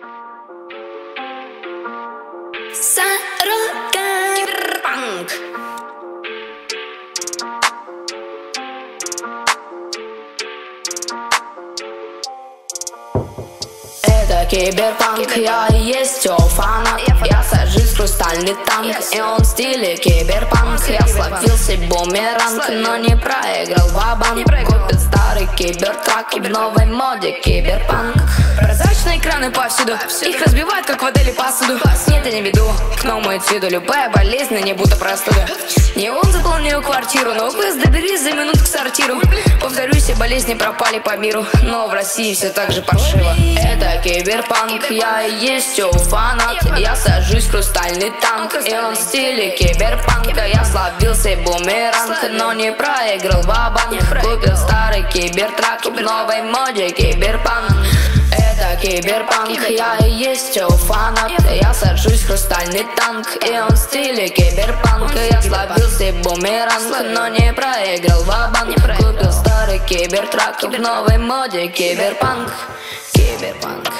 Сорока. Киберпанк. Это киберпанк, я и есть все фанат. Я сажусь в хрустальный танк, и он в стиле киберпанк. Я словил себе бумеранг, но не проиграл ва-банк. Купил старый кибертрак в новой моде киберпанк. Прозрачные экраны повсюду, их разбивают как в модели посуду. Нет, я не веду к новому цвету, любая болезнь, не будто простуда. Не он заполнил квартиру, но вы доберись за минут к сортиру. Повторюсь, все болезни пропали по миру, но в России все так же паршиво. Это киберпанк, я и есть все фанат. Я сажусь в хрустальный танк, и он в стиле киберпанка. Я словил себе бумеранг, но не проиграл ва-банк. Купил старый кибертрак в новой моде киберпанк. Это киберпанк, я и есть все фанат. Я сажусь в хрустальный танк, и он в стиле киберпанка. Я словил себе бумеранг, но не проиграл ва-банк. Купил старый кибертрак в новой моде киберпанк. Киберпанк.